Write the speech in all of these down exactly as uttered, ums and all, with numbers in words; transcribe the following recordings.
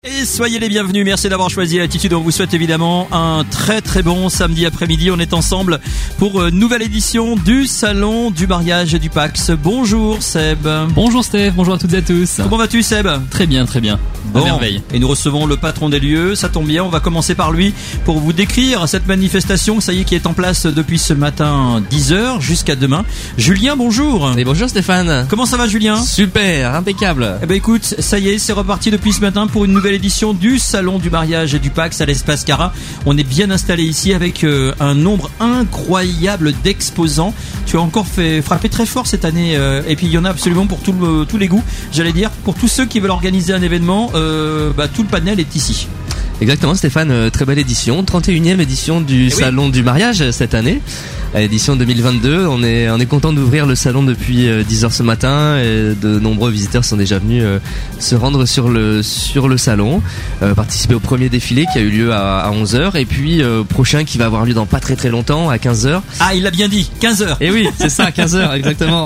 Et soyez les bienvenus, merci d'avoir choisi Attitude. On vous souhaite évidemment un très très bon samedi après-midi. On est ensemble pour une nouvelle édition du Salon du mariage et du Pax. Bonjour Seb. Bonjour Steph, bonjour à toutes et à tous. Comment vas-tu Seb? Très bien, très bien. Bon, à merveille. Et nous recevons le patron des lieux, ça tombe bien, on va commencer par lui pour vous décrire cette manifestation, ça y est, qui est en place depuis ce matin dix heures jusqu'à demain. Julien, bonjour. Et bonjour Stéphane. Comment ça va Julien? Super, impeccable. Eh ben écoute, ça y est, c'est reparti depuis ce matin pour une nouvelle édition du Salon du mariage et du Pax à l'Espace Cara. On est bien installé ici avec euh, un nombre incroyable d'exposants. Tu as encore fait frapper très fort cette année euh, et puis il y en a absolument pour tout le, tous les goûts. J'allais dire, pour tous ceux qui veulent organiser un événement, euh, bah, tout le panel est ici. Exactement Stéphane, euh, très belle édition, trente et unième édition du Et Salon oui. du mariage cette année, édition deux mille vingt-deux. On est, on est content d'ouvrir le salon depuis euh, dix heures ce matin et de nombreux visiteurs sont déjà venus euh, se rendre sur le, sur le salon, euh, participer au premier défilé qui a eu lieu à, à onze heures et puis euh, prochain qui va avoir lieu dans pas très très longtemps à quinze heures. Ah, il l'a bien dit, quinze heures. Et oui, c'est ça, quinze heures exactement.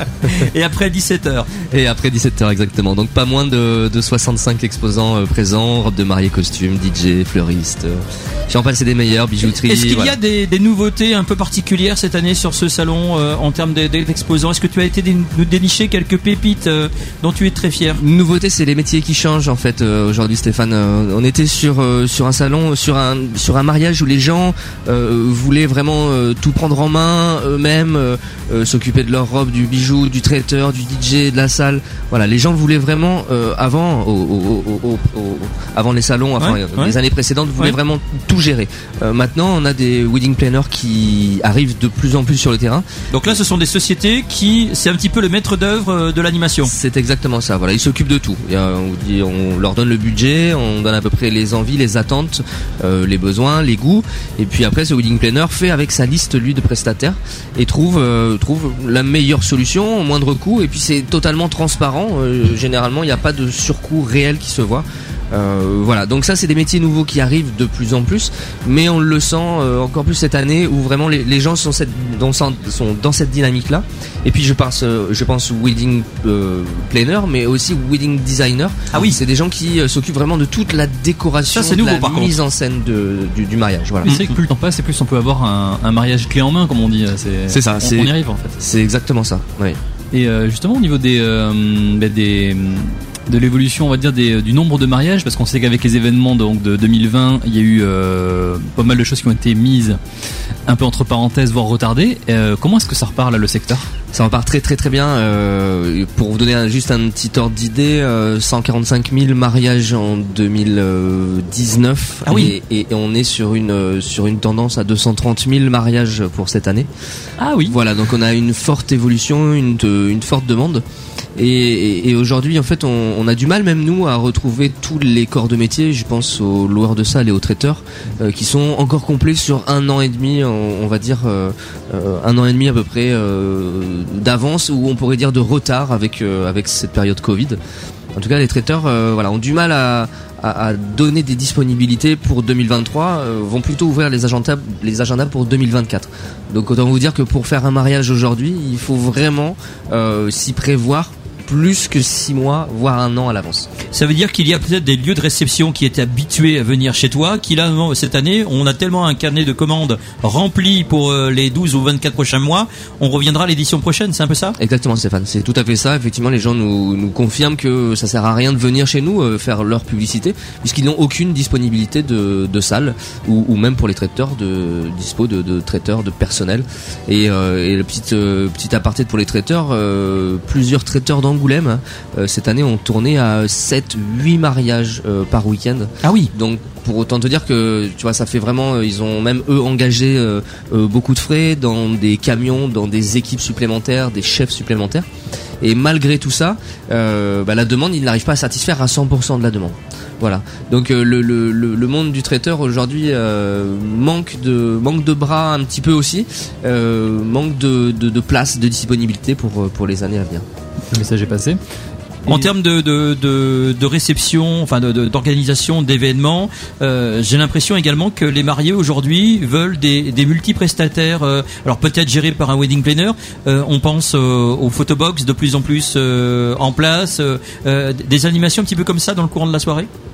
Et après dix-sept heures. Et après dix-sept heures exactement. Donc pas moins de, de soixante-cinq exposants euh, présents, robes de mariée, costumes, D J, fleuristes, euh, j'en passe des meilleurs, bijouterie. Est-ce qu'il voilà. y a des, des nouveautés un peu particulières cette année sur ce salon euh, en termes de- de- d'exposants? Est-ce que tu as été dé- nous dénicher quelques pépites euh, dont tu es très fier? Nouveauté, c'est les métiers qui changent en fait. Euh, aujourd'hui, Stéphane, euh, on était sur euh, sur un salon, sur un sur un mariage où les gens euh, voulaient vraiment euh, tout prendre en main eux-mêmes, euh, euh, s'occuper de leur robe, du bijou, du traiteur, du D J, de la salle. Voilà, les gens voulaient vraiment euh, avant, au, au, au, au, au- avant les salons, enfin Ouais, euh, les ouais. années précédentes, voulaient Ouais. vraiment tout gérer. Euh, maintenant, on a des wedding planners qui arrivent de plus en plus sur le terrain. Donc là, ce sont des sociétés qui, c'est un petit peu le maître d'œuvre euh, de l'animation. C'est exactement ça. Voilà, ils s'occupent de tout. Il y a- on, dit- on leur donne le budget, on donne à peu près les envies, les attentes, euh, les besoins, les goûts. Et puis après, ce wedding planner fait avec sa liste lui de prestataires et trouve euh, trouve la meilleure solution au moindre coût. Et puis c'est totalement transparent. Euh, généralement, il n'y a pas de surcoût réel qui se voit. Euh, voilà, donc ça c'est des métiers nouveaux qui arrivent de plus en plus, mais on le sent euh, encore plus cette année où vraiment les, les gens sont, cette, dans, sont dans cette dynamique là. Et puis je pense, euh, je pense wedding euh, planner, mais aussi wedding designer. Ah oui. C'est des gens qui euh, s'occupent vraiment de toute la décoration, Ça, c'est de nouveau, la par mise en scène de, du, du mariage. Voilà. Mais c'est vrai que plus le temps passe et plus on peut avoir un, un mariage clé en main, comme on dit. C'est, C'est ça, on, c'est- on y arrive en fait. C'est exactement ça. Oui. Et euh, justement au niveau des, euh, bah, des de l'évolution, on va dire des, du nombre de mariages, parce qu'on sait qu'avec les événements donc de deux mille vingt, il y a eu euh, pas mal de choses qui ont été mises un peu entre parenthèses, voire retardées. Euh, comment est-ce que ça repart là le secteur? Ça repart très très très bien. Euh, pour vous donner un, juste un petit ordre d'idée, euh, cent quarante-cinq mille mariages en deux mille dix-neuf. Ah oui. Et, et on est sur une euh, sur une tendance à deux cent trente mille mariages pour cette année. Ah oui. Voilà, donc on a une forte évolution, une de- une forte demande. Et, et, et aujourd'hui, en fait, on, on a du mal, même nous, à retrouver tous les corps de métier. Je pense aux loueurs de salle et aux traiteurs, euh, qui sont encore complets sur un an et demi, on, on va dire euh, euh, un an et demi à peu près euh, d'avance, ou on pourrait dire de retard avec euh, avec cette période Covid. En tout cas, les traiteurs, euh, voilà, ont du mal à, à, à donner des disponibilités pour deux mille vingt-trois. Euh, vont plutôt ouvrir les agendas, les agendas pour deux mille vingt-quatre. Donc, autant vous dire que pour faire un mariage aujourd'hui, il faut vraiment euh, s'y prévoir plus que six mois, voire un an à l'avance. Ça veut dire qu'il y a peut-être des lieux de réception qui étaient habitués à venir chez toi, qui là, non, cette année, on a tellement un carnet de commandes rempli pour euh, les douze ou vingt-quatre prochains mois, on reviendra à l'édition prochaine, c'est un peu ça? Exactement Stéphane, c'est tout à fait ça. Effectivement, les gens nous, nous confirment que ça sert à rien de venir chez nous euh, faire leur publicité, puisqu'ils n'ont aucune disponibilité de, de salle, ou, ou même pour les traiteurs de dispo de, de traiteurs, de personnel. Et, euh, et le petit euh, petit aparté pour les traiteurs, euh, plusieurs traiteurs d'Angoulême euh, cette année ont tourné à sept huit mariages euh, par week-end. Ah oui. Donc pour autant te dire que tu vois, ça fait vraiment, euh, ils ont même eux engagé euh, euh, beaucoup de frais dans des camions, dans des équipes supplémentaires, des chefs supplémentaires. Et malgré tout ça, euh, bah, la demande, ils n'arrivent pas à satisfaire à cent pour cent de la demande. Voilà. Donc euh, le, le, le, le monde du traiteur aujourd'hui euh, manque de manque de bras un petit peu aussi, euh, manque de, de, de place, de disponibilité pour pour les années à venir. Le message est passé. En Et- termes de, de, de, de réception, enfin de, de- d'organisation d'événements, euh, j'ai l'impression également que les mariés aujourd'hui veulent des, des multi-prestataires, euh, alors peut-être gérés par un wedding planner. Euh, on pense euh, aux photobox de plus en plus euh, en place, euh, euh, des animations un petit peu comme ça dans le courant de la soirée.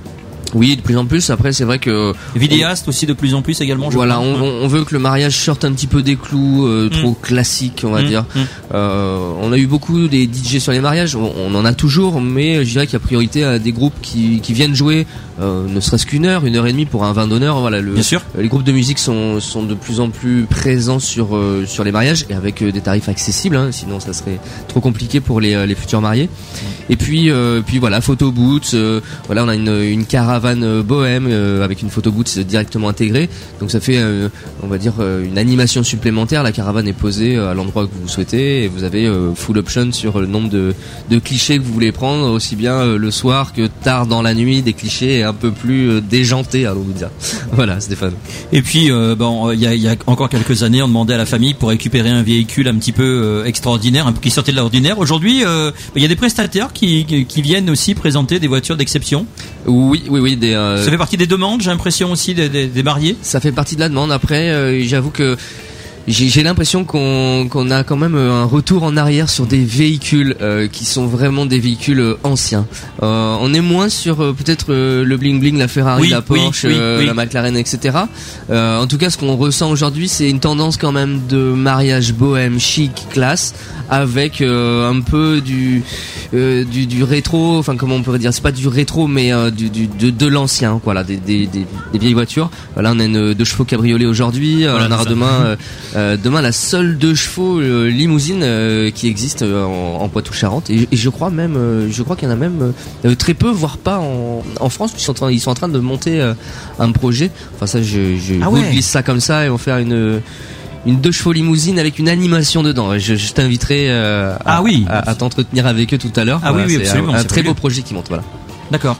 Oui, de plus en plus. Après, c'est vrai que vidéaste aussi de plus en plus également. Je voilà, crois. on, on veut que le mariage sorte un petit peu des clous euh, trop mmh. classiques, on va mmh. dire. Mmh. Euh, on a eu beaucoup des D J sur les mariages, on, on en a toujours, mais je dirais qu'il y a priorité à des groupes qui, qui viennent jouer, euh, ne serait-ce qu'une heure, une heure et demie pour un vin d'honneur. Voilà, le, Bien sûr. Les groupes de musique sont, sont de plus en plus présents sur euh, sur les mariages et avec euh, des tarifs accessibles. Hein, sinon, ça serait trop compliqué pour les les futurs mariés. Et puis euh, puis voilà, photo booth. Euh, voilà, on a une une caravane bohème euh, avec une photo booth directement intégrée. Donc ça fait, euh, on va dire, euh, une animation supplémentaire. La caravane est posée euh, à l'endroit que vous souhaitez et vous avez euh, full option sur le nombre de de clichés que vous voulez prendre, aussi bien euh, le soir que tard dans la nuit, des clichés un peu plus euh, déjantés, allons vous dire. Voilà, Stéphane. Et puis euh, bon, il y a, y a encore quelques années, on demandait à la famille pour récupérer un véhicule un petit peu euh, extraordinaire, un peu qui sortait de l'ordinaire. Aujourd'hui, il euh, y a des prestataires qui qui viennent aussi présenter des voitures d'exception. Oui, oui, oui. Des, euh... Ça fait partie des demandes, j'ai l'impression aussi des, des, des mariés. Ça fait partie de la demande. Après, euh, j'avoue que j'ai, j'ai l'impression qu'on, qu'on a quand même un retour en arrière sur des véhicules euh, qui sont vraiment des véhicules euh, anciens. Euh, on est moins sur euh, peut-être euh, le bling bling, la Ferrari, oui, la Porsche, oui, oui, euh, oui. la McLaren, et cetera. Euh, en tout cas, ce qu'on ressent aujourd'hui, c'est une tendance quand même de mariage bohème, chic, classe, avec euh, un peu du, euh, du du rétro. Enfin, comment on pourrait dire, c'est pas du rétro, mais euh, du, du de, de l'ancien, voilà, des, des des des vieilles voitures. Voilà, on a une deux chevaux cabriolet aujourd'hui. Voilà, on aura demain. Euh, Euh, demain la seule deux chevaux euh, limousine euh, qui existe euh, en, en Poitou-Charentes et, et je crois même euh, je crois qu'il y en a même euh, très peu voire pas en, en France. Ils sont, en train, ils sont en train de monter euh, un projet, enfin ça je, je ah vous ouais. glisse ça comme ça et on va faire une une deux chevaux limousine avec une animation dedans. Je, je t'inviterai euh, à, ah oui. à, à t'entretenir avec eux tout à l'heure. Ah voilà, oui, oui c'est absolument, un, un c'est très beau prévu. projet qui monte, voilà. D'accord.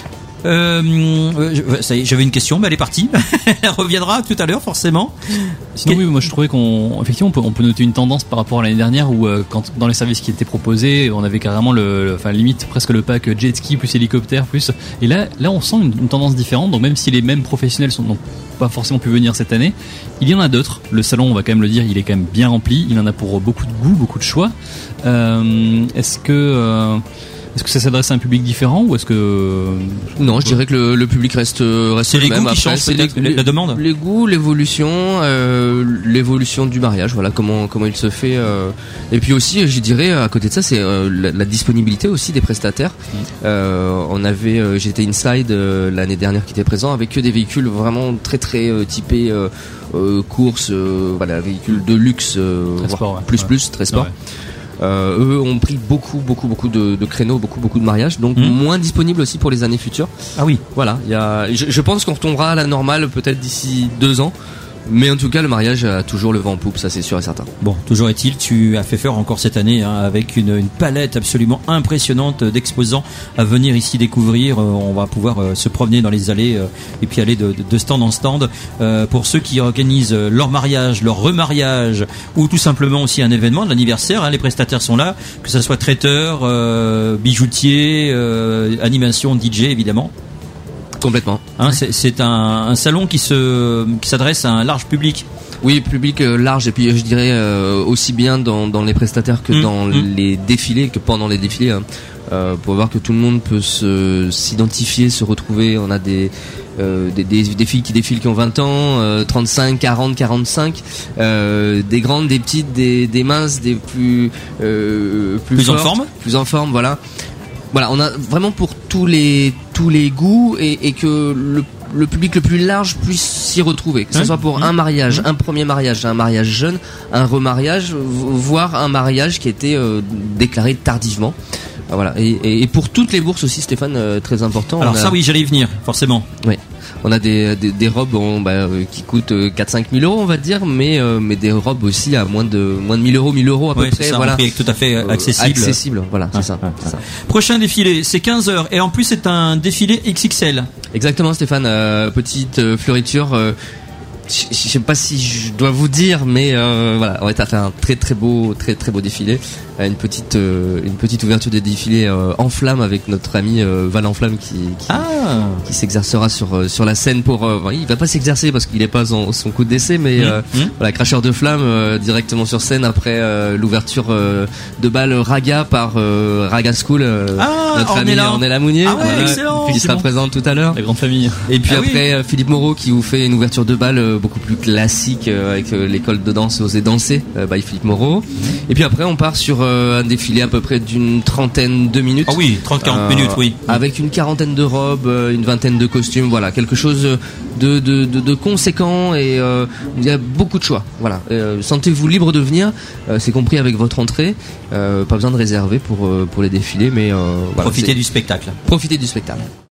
Euh, je, ça y est, j'avais une question, mais elle est partie. Elle reviendra tout à l'heure, forcément. Sinon, oui, moi je trouvais qu'on, effectivement, on peut, on peut noter une tendance par rapport à l'année dernière où, euh, quand dans les services qui étaient proposés, on avait carrément le, le enfin limite presque le pack jet ski plus hélicoptère plus. Et là, là, on sent une, une tendance différente. Donc même si les mêmes professionnels sont donc pas forcément pu venir cette année, il y en a d'autres. Le salon, on va quand même le dire, il est quand même bien rempli. Il en a pour beaucoup de goût, beaucoup de choix. Euh, est-ce que euh, Est-ce que ça s'adresse à un public différent ou est-ce que non, je dirais que le, le public reste reste c'est le les même. goûts qui Après, changent peut-être les, la demande. Les goûts, l'évolution, euh, l'évolution du mariage, voilà comment comment il se fait. Euh, et puis aussi, je dirais à côté de ça, c'est euh, la, la disponibilité aussi des prestataires. Mmh. Euh, on avait, euh, j'étais Inside euh, l'année dernière qui était présent avec que des véhicules vraiment très très euh, typés euh, euh, course, euh, voilà, véhicules de luxe, euh, sport, ouais. plus ouais. plus très sport. Ouais. Euh, eux ont pris beaucoup beaucoup beaucoup de, de créneaux, beaucoup beaucoup de mariages, donc mmh. moins disponibles aussi pour les années futures. Ah oui. Voilà, il y a, je, je pense qu'on retombera à la normale peut-être d'ici deux ans. Mais en tout cas, le mariage a toujours le vent en poupe, ça c'est sûr et certain. Bon, toujours est-il, tu as fait faire encore cette année hein, avec une, une palette absolument impressionnante d'exposants à venir ici découvrir. Euh, on va pouvoir euh, se promener dans les allées euh, et puis aller de, de, de stand en stand. Euh, pour ceux qui organisent leur mariage, leur remariage ou tout simplement aussi un événement, de l'anniversaire, hein, les prestataires sont là, que ce soit traiteur, euh, bijoutier, euh, animation, D J évidemment. Complètement. Hein, c'est, c'est un, un salon qui se qui s'adresse à un large public. Oui, public euh, large et puis je dirais euh, aussi bien dans, dans les prestataires que mmh, dans mmh. les défilés, que pendant les défilés, hein, euh, pour voir que tout le monde peut se s'identifier, se retrouver. On a des euh, des, des, des filles qui défilent qui ont vingt ans, euh, trente-cinq, quarante, quarante-cinq, euh, des grandes, des petites, des, des minces, des plus euh, plus, plus fortes, en forme, plus en forme, voilà. Voilà, on a vraiment pour tous les tous les goûts et, et que le, le public le plus large puisse s'y retrouver, que ce soit pour un mariage, un premier mariage, un mariage jeune, un remariage, voire un mariage qui a été euh, déclaré tardivement. Voilà, et, et, et pour toutes les bourses aussi, Stéphane, euh, très important. Alors on a... ça oui, j'allais y venir, forcément. Oui. On a des, des, des robes bon, bah, euh, qui coûtent quatre à cinq mille euros, on va dire, mais, euh, mais des robes aussi à moins de, moins de mille euros, mille euros à oui, peu près. C'est ça, voilà. Un prix tout à fait accessible. Euh, accessible, voilà, c'est, ah, ça, ah, c'est ça. Prochain défilé, c'est quinze heures, et en plus c'est un défilé X X L. Exactement, Stéphane, euh, petite euh, fleuriture. Euh, je sais pas si je dois vous dire, mais euh, voilà, on a fait un très très beau, très très beau défilé, une petite euh, une petite ouverture de défilé euh, en flamme avec notre ami euh, Val en flamme qui qui, ah. qui s'exercera sur sur la scène pour. Euh, il va pas s'exercer parce qu'il est pas son, son coup de décès, mais mmh. Euh, mmh. voilà, cracheur de flamme euh, directement sur scène après euh, l'ouverture euh, de bal Raga par euh, Raga School, euh, ah, notre ami Ornella Mounier, ah ouais, voilà, excellent, qui sera présente tout à l'heure. La grande famille. Et puis ah après oui. Philippe Moreau qui vous fait une ouverture de bal euh, beaucoup plus classique euh, avec euh, l'école de danse Oser danser euh, by Philippe Moreau. Et puis après on part sur euh, un défilé à peu près d'une trentaine de minutes. Ah oui, trente à quarante euh, minutes, oui. Avec une quarantaine de robes, euh, une vingtaine de costumes, voilà, quelque chose de de de, de conséquent et euh, il y a beaucoup de choix. Voilà, euh, sentez-vous libre de venir, euh, c'est compris avec votre entrée, euh, pas besoin de réserver pour euh, pour les défilés, mais euh, voilà, profitez du spectacle. Profitez du spectacle.